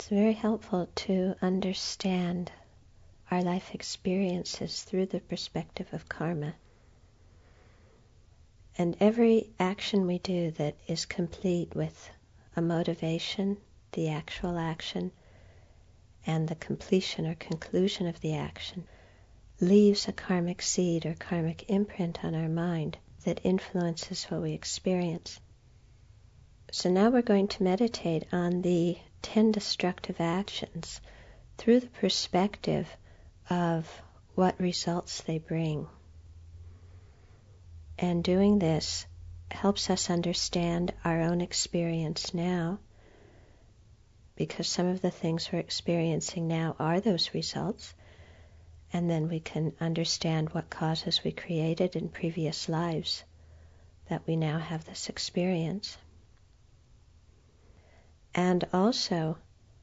very helpful to understand our life experiences through the perspective of karma. And every action we do that is complete with a motivation, the actual action, and the completion or conclusion of the action, leaves a karmic seed or karmic imprint on our mind that influences what we experience. So now we're going to meditate on the 10 destructive actions through the perspective of what results they bring. And doing this helps us understand our own experience now, because some of the things we're experiencing now are those results, and then we can understand what causes we created in previous lives that we now have this experience. And also,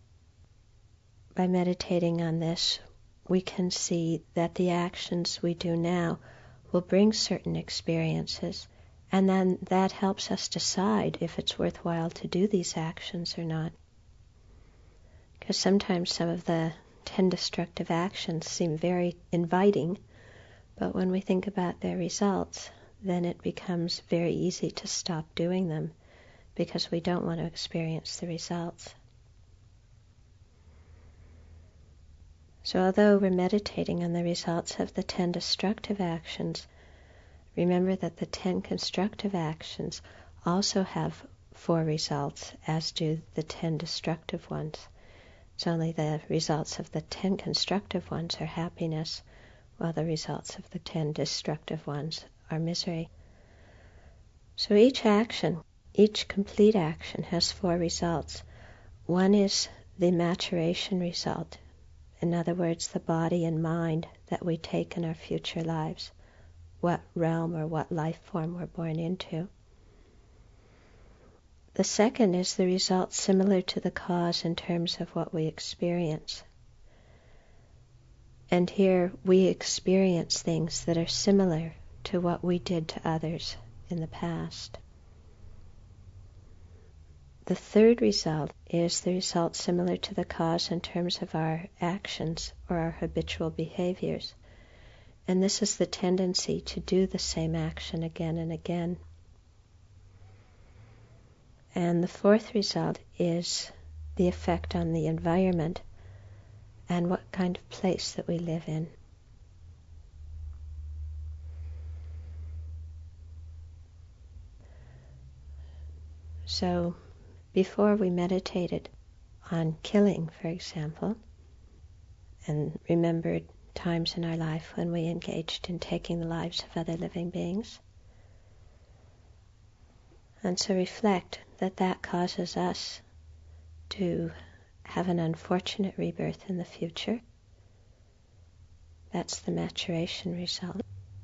by meditating on this, we can see that the actions we do now will bring certain experiences, and then that helps us decide if it's worthwhile to do these actions or not. Because sometimes some of the 10 destructive actions seem very inviting, but when we think about their results, then it becomes very easy to stop doing them, because we don't want to experience the results. So although we're meditating on the results of the 10 destructive actions, remember that the 10 constructive actions also have 4 results, as do the 10 destructive ones. It's only the results of the 10 constructive ones are happiness, while the results of the 10 destructive ones are misery. So each action, each complete action, has 4 results. One is the maturation result. In other words, the body and mind that we take in our future lives, what realm or what life form we're born into. The second is the result similar to the cause in terms of what we experience. And here we experience things that are similar to what we did to others in the past. The third result is the result similar to the cause in terms of our actions or our habitual behaviors. And this is the tendency to do the same action again and again. And the fourth result is the effect on the environment and what kind of place that we live in. So, before we meditated on killing, for example, and remembered times in our life when we engaged in taking the lives of other living beings, and so reflect that that causes us to have an unfortunate rebirth in the future. That's the maturation result.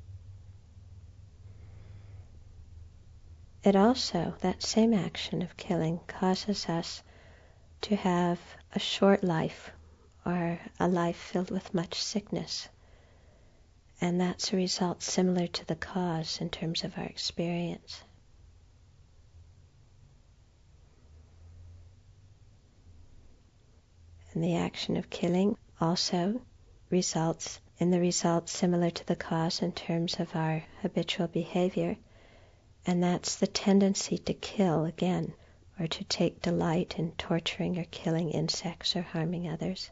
It also, that same action of killing, causes us to have a short life, or a life filled with much sickness. And that's a result similar to the cause in terms of our experience. And the action of killing also results in the result similar to the cause in terms of our habitual behavior. And that's the tendency to kill again, or to take delight in torturing or killing insects or harming others.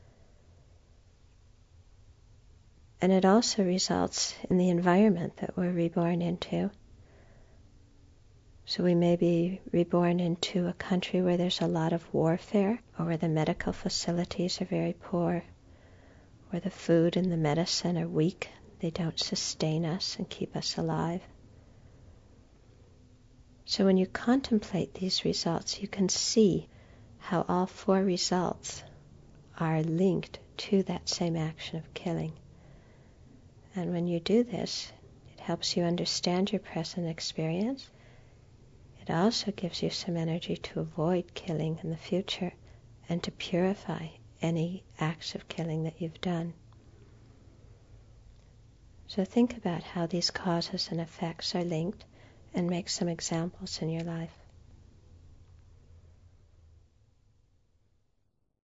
And it also results in the environment that we're reborn into. So we may be reborn into a country where there's a lot of warfare, or where the medical facilities are very poor, where the food and the medicine are weak, they don't sustain us and keep us alive. So when you contemplate these results, you can see how all 4 results are linked to that same action of killing. And when you do this, it helps you understand your present experience. It also gives you some energy to avoid killing in the future and to purify any acts of killing that you've done. So think about how these causes and effects are linked, and make some examples in your life.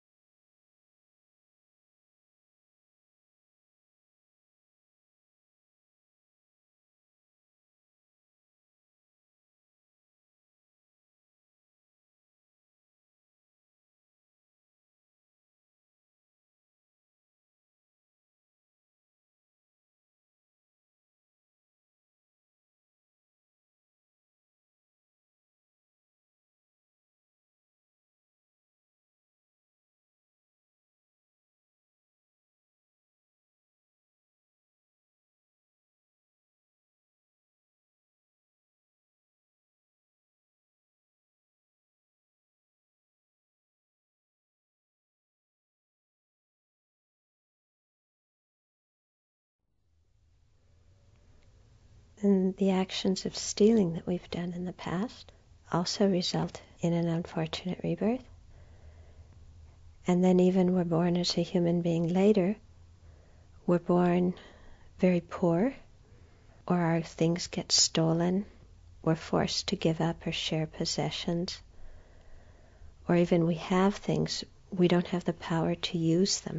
And the actions of stealing that we've done in the past also result in an unfortunate rebirth. And then even we're born as a human being later, we're born very poor, or our things get stolen, we're forced to give up or share possessions, or even we have things, we don't have the power to use them.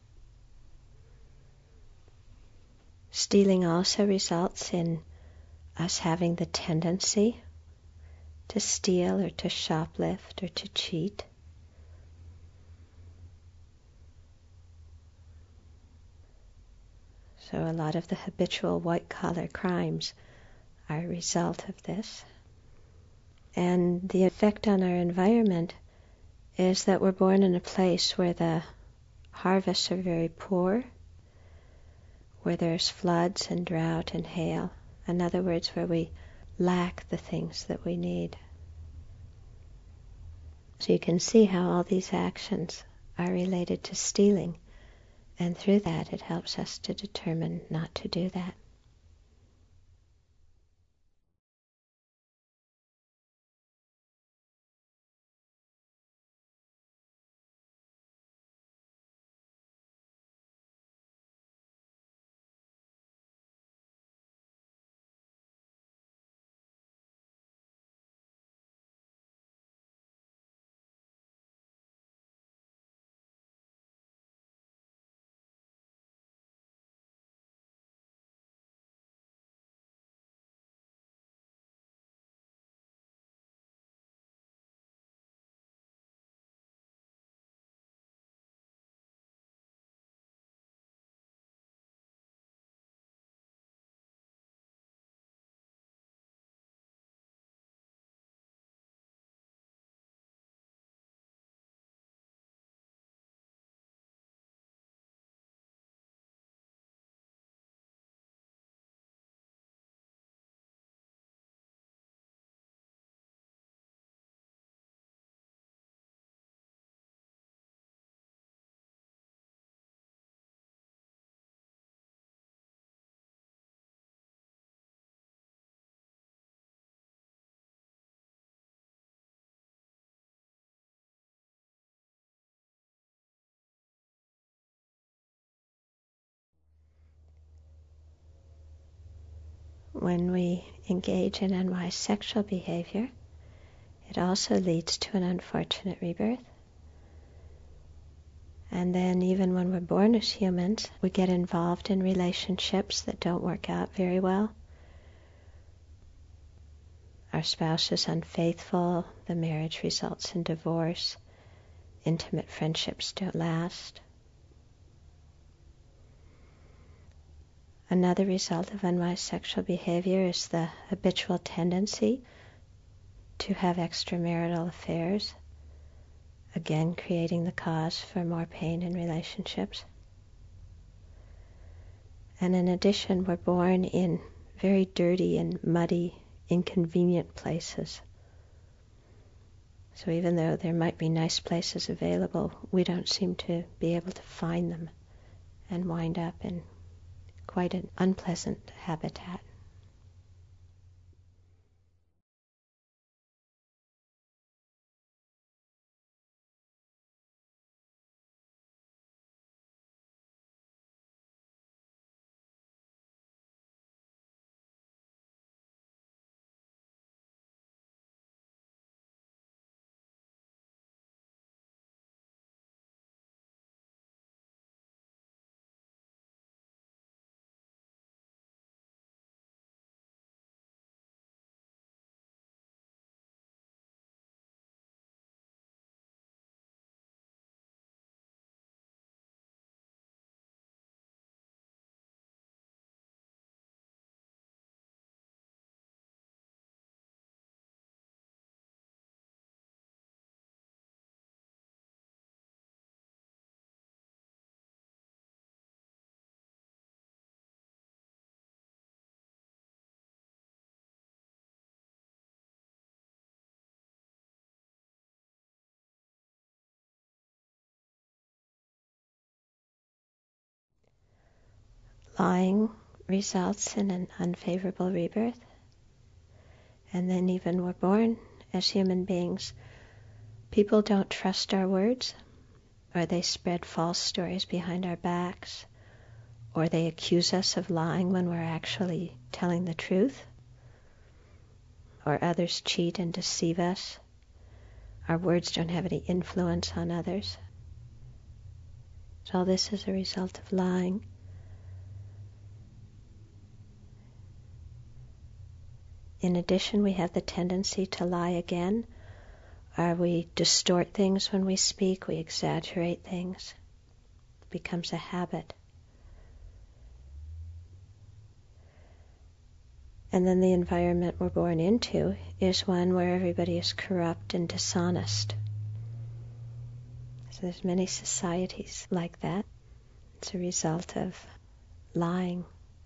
Stealing also results in us having the tendency to steal or to shoplift or to cheat. So a lot of the habitual white-collar crimes are a result of this. And the effect on our environment is that we're born in a place where the harvests are very poor, where there's floods and drought and hail. In other words, where we lack the things that we need. So you can see how all these actions are related to stealing, and through that it helps us to determine not to do that. When we engage in unwise sexual behavior, it also leads to an unfortunate rebirth. And then even when we're born as humans, we get involved in relationships that don't work out very well. Our spouse is unfaithful, the marriage results in divorce, intimate friendships don't last. Another result of unwise sexual behavior is the habitual tendency to have extramarital affairs, again creating the cause for more pain in relationships. And in addition, we're born in very dirty and muddy, inconvenient places. So even though there might be nice places available, we don't seem to be able to find them and wind up in quite an unpleasant habitat. Lying results in an unfavorable rebirth. And then even we're born as human beings, people don't trust our words, or they spread false stories behind our backs, or they accuse us of lying when we're actually telling the truth, or others cheat and deceive us. Our words don't have any influence on others. So all this is a result of lying. In addition, we have the tendency to lie again, or we distort things when we speak, we exaggerate things. It becomes a habit. And then the environment we're born into is one where everybody is corrupt and dishonest. So there's many societies like that. It's a result of lying.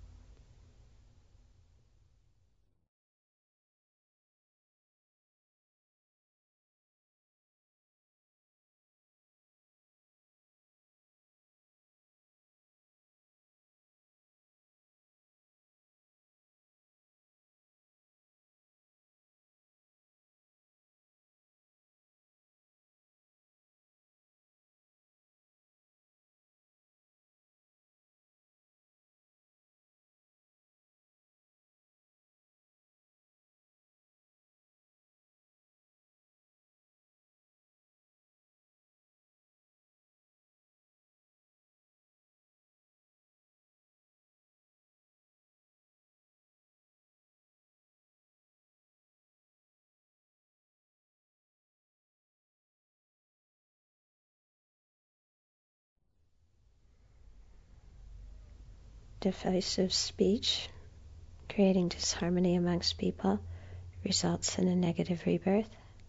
Divisive speech, creating disharmony amongst people, results in a negative rebirth.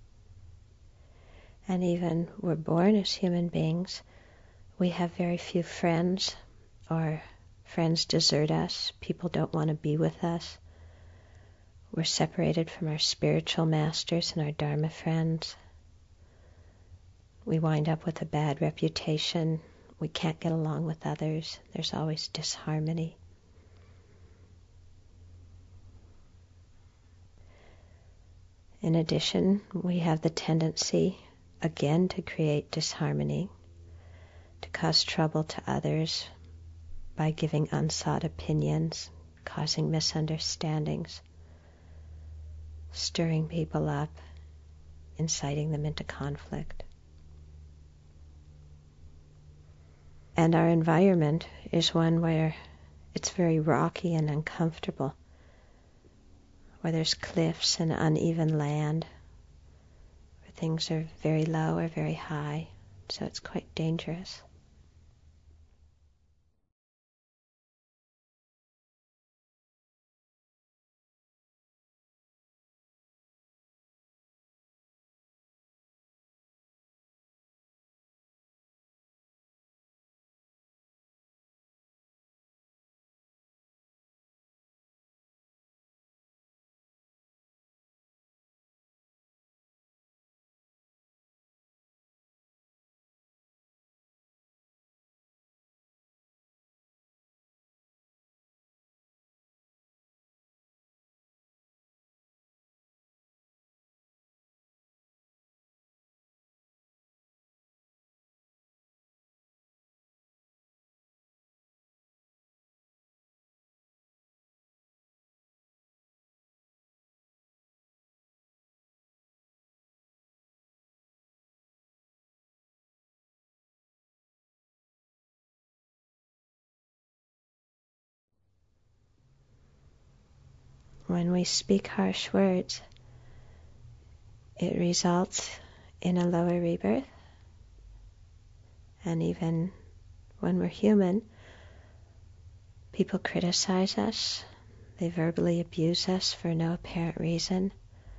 And even we're born as human beings, we have very few friends, or friends desert us, people don't want to be with us. We're separated from our spiritual masters and our Dharma friends. We wind up with a bad reputation. We can't get along with others. There's always disharmony. In addition, we have the tendency, again, to create disharmony, to cause trouble to others by giving unsought opinions, causing misunderstandings, stirring people up, inciting them into conflict. And our environment is one where it's very rocky and uncomfortable, where there's cliffs and uneven land, where things are very low or very high, so it's quite dangerous. When we speak harsh words, it results in a lower rebirth. And even when we're human, people criticize us. They verbally abuse us for no apparent reason.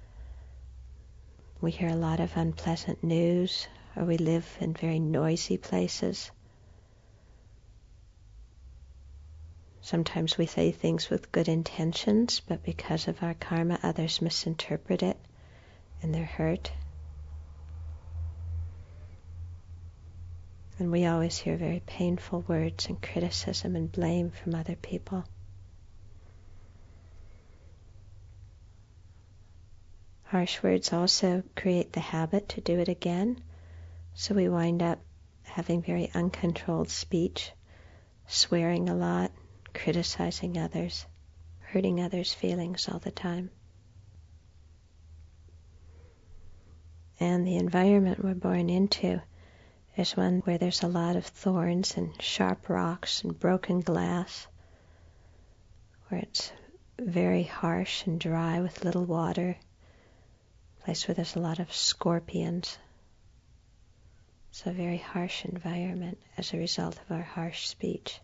We hear a lot of unpleasant news, or we live in very noisy places. Sometimes we say things with good intentions, but because of our karma, others misinterpret it and they're hurt. And we always hear very painful words and criticism and blame from other people. Harsh words also create the habit to do it again, so we wind up having very uncontrolled speech, swearing a lot, criticizing others, hurting others' feelings all the time. And the environment we're born into is one where there's a lot of thorns and sharp rocks and broken glass, where it's very harsh and dry with little water, a place where there's a lot of scorpions. It's a very harsh environment as a result of our harsh speech.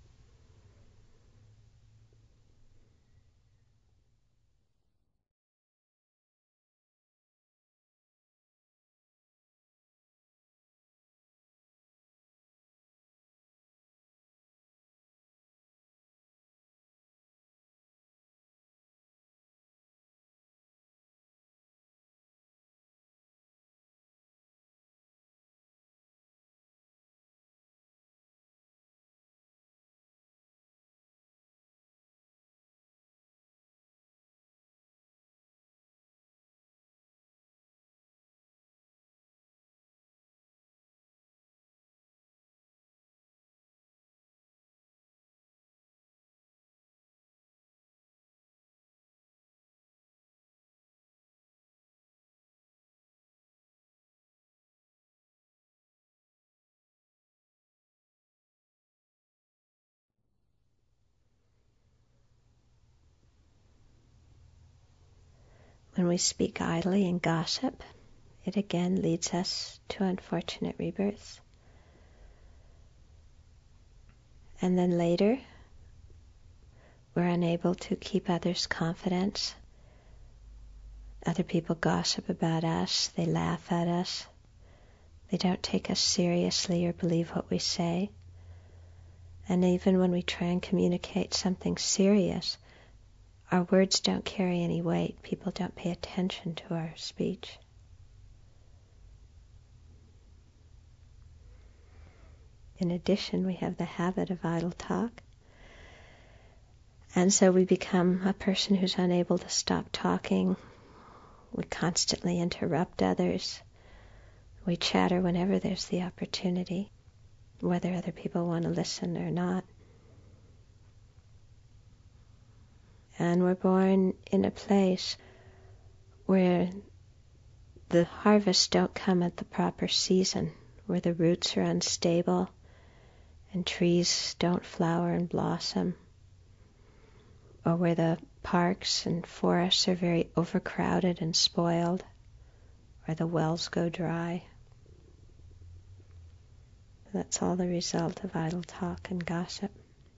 When we speak idly and gossip, it again leads us to unfortunate rebirths. And then later, we're unable to keep others' confidence. Other people gossip about us, they laugh at us, they don't take us seriously or believe what we say. And even when we try and communicate something serious, our words don't carry any weight. People don't pay attention to our speech. In addition, we have the habit of idle talk. And so we become a person who's unable to stop talking. We constantly interrupt others. We chatter whenever there's the opportunity, whether other people want to listen or not. And we're born in a place where the harvests don't come at the proper season, where the roots are unstable and trees don't flower and blossom, or where the parks and forests are very overcrowded and spoiled, or the wells go dry. That's all the result of idle talk and gossip.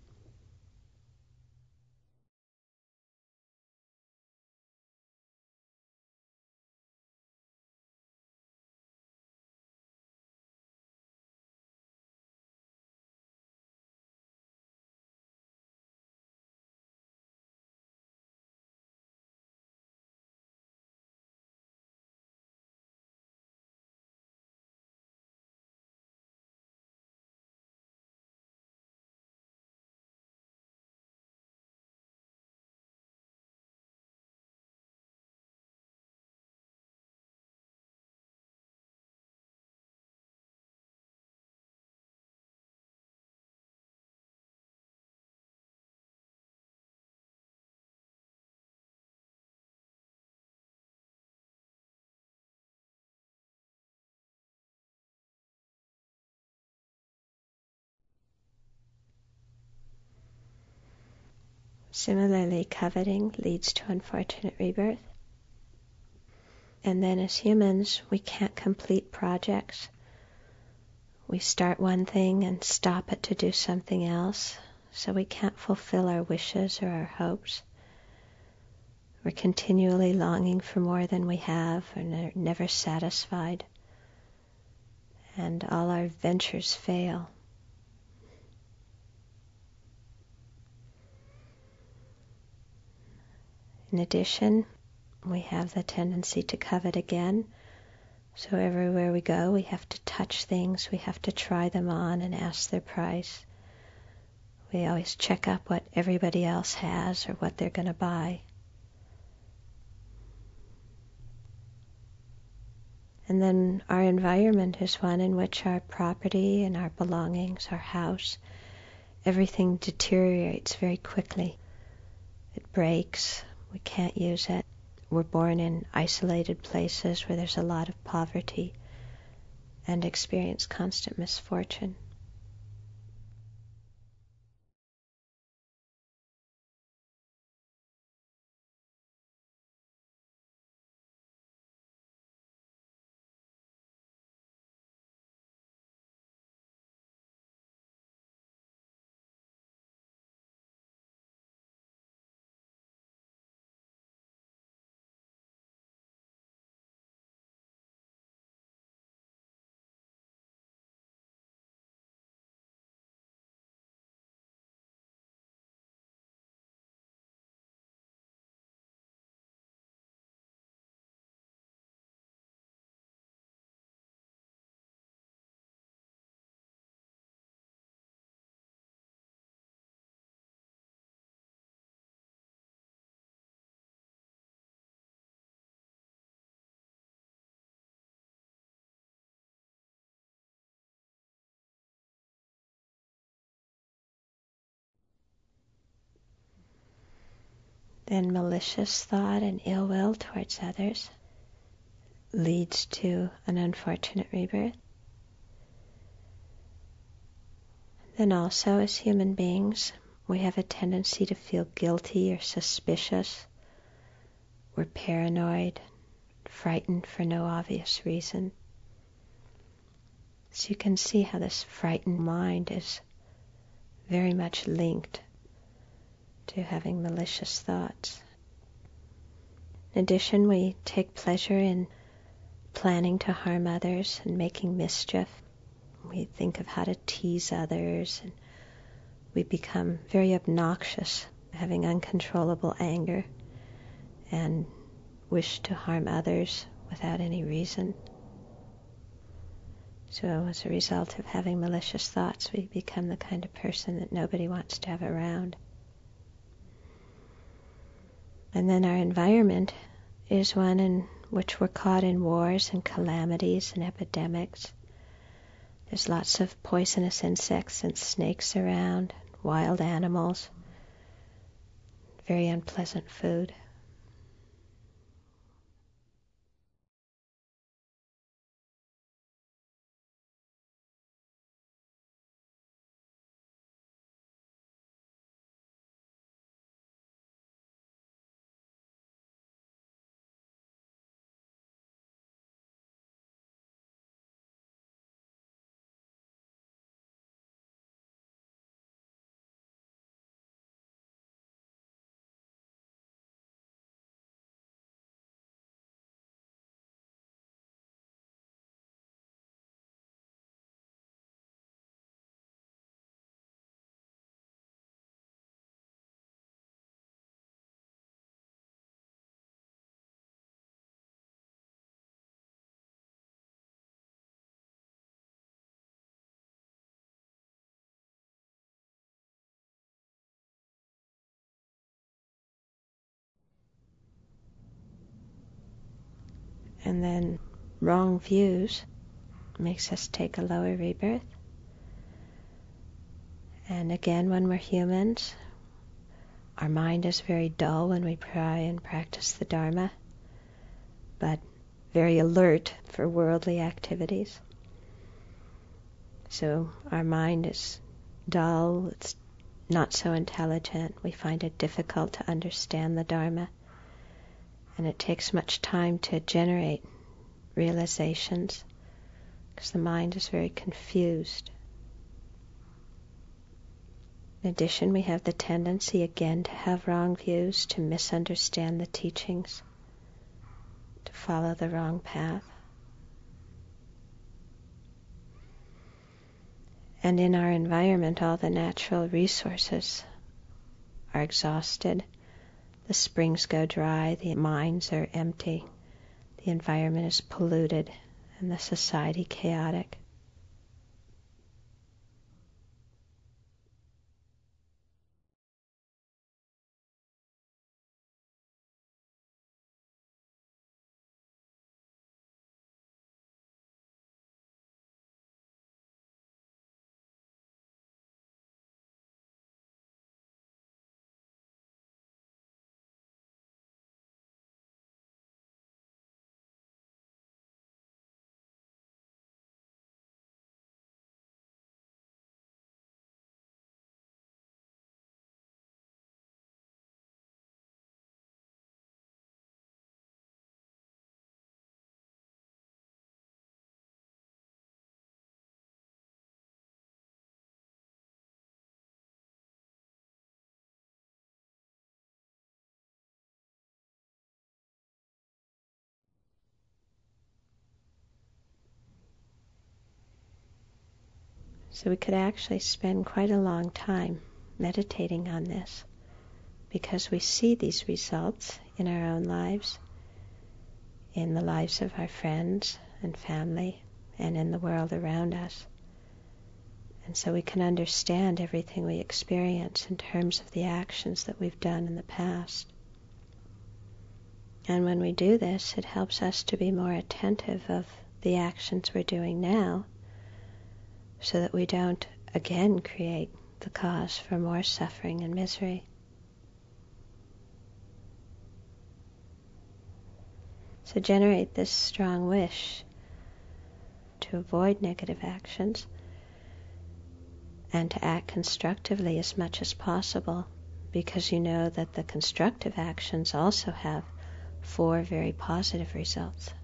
Similarly, coveting leads to unfortunate rebirth. And then as humans, we can't complete projects. We start one thing and stop it to do something else, so we can't fulfill our wishes or our hopes. We're continually longing for more than we have and are never satisfied. And all our ventures fail. In addition, we have the tendency to covet again. So everywhere we go, we have to touch things, we have to try them on and ask their price. We always check up what everybody else has or what they're going to buy. And then our environment is one in which our property and our belongings, our house, everything deteriorates very quickly. It breaks. We can't use it. We're born in isolated places where there's a lot of poverty and experience constant misfortune. Then malicious thought and ill will towards others leads to an unfortunate rebirth. Then also, as human beings, we have a tendency to feel guilty or suspicious. We're paranoid, frightened for no obvious reason. So you can see how this frightened mind is very much linked to having malicious thoughts. In addition, we take pleasure in planning to harm others and making mischief. We think of how to tease others, and we become very obnoxious, having uncontrollable anger and wish to harm others without any reason. So as a result of having malicious thoughts, we become the kind of person that nobody wants to have around. And then our environment is one in which we're caught in wars and calamities and epidemics. There's lots of poisonous insects and snakes around, wild animals, very unpleasant food. And then wrong views makes us take a lower rebirth. And again, when we're humans, our mind is very dull when we try and practice the Dharma, but very alert for worldly activities. So our mind is dull, it's not so intelligent. We find it difficult to understand the Dharma, and it takes much time to generate realizations because the mind is very confused. In addition, we have the tendency again to have wrong views, to misunderstand the teachings, to follow the wrong path. And in our environment, all the natural resources are exhausted. The springs go dry, the mines are empty, the environment is polluted, and the society chaotic. So we could actually spend quite a long time meditating on this, because we see these results in our own lives, in the lives of our friends and family, and in the world around us. And so we can understand everything we experience in terms of the actions that we've done in the past. And when we do this, it helps us to be more attentive of the actions we're doing now, so that we don't again create the cause for more suffering and misery. So generate this strong wish to avoid negative actions and to act constructively as much as possible, because you know that the constructive actions also have 4 very positive results.